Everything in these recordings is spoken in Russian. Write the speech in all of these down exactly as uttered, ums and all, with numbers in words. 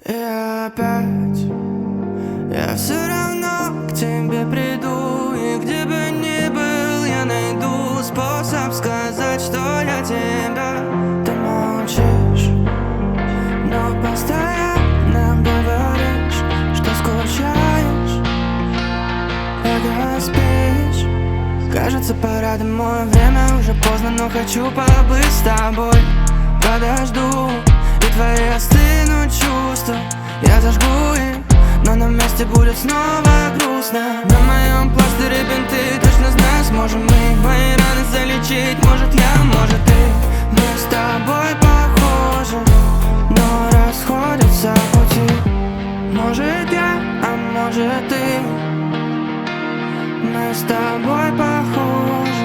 И опять я все равно к тебе приду, и где бы ни был, я найду способ сказать, что я тебя. Ты молчишь, но постоянно говоришь, что скучаешь, когда спишь. Кажется, пора домой, время уже поздно, но хочу побыть с тобой. Подожду, и твои остынут чувства, я зажгу их, но на месте будет снова грустно. На моем пластыре бинты, точно знаю, сможем мы мои раны залечить. Может я, может ты, мы с тобой похожи, но расходятся пути. Может я, а может ты, мы с тобой похожи,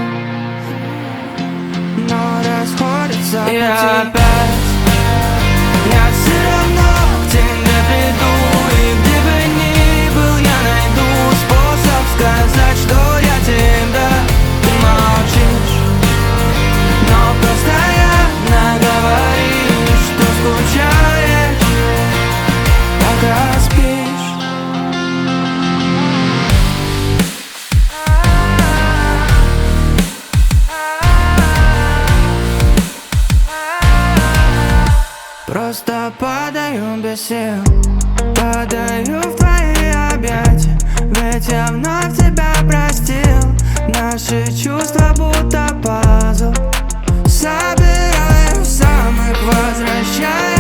но расходятся пути. И опять я все равно к тебе приду, и где бы ни был, я найду способ сказать, что я тебя. Ты молчишь, но постоянно говоришь, что скучаешь, пока спишь. Просто падаю без сил, падаю в твои объятия, ведь я вновь тебя простил. Наши чувства будто пазл, собираю сам их, возвращаю.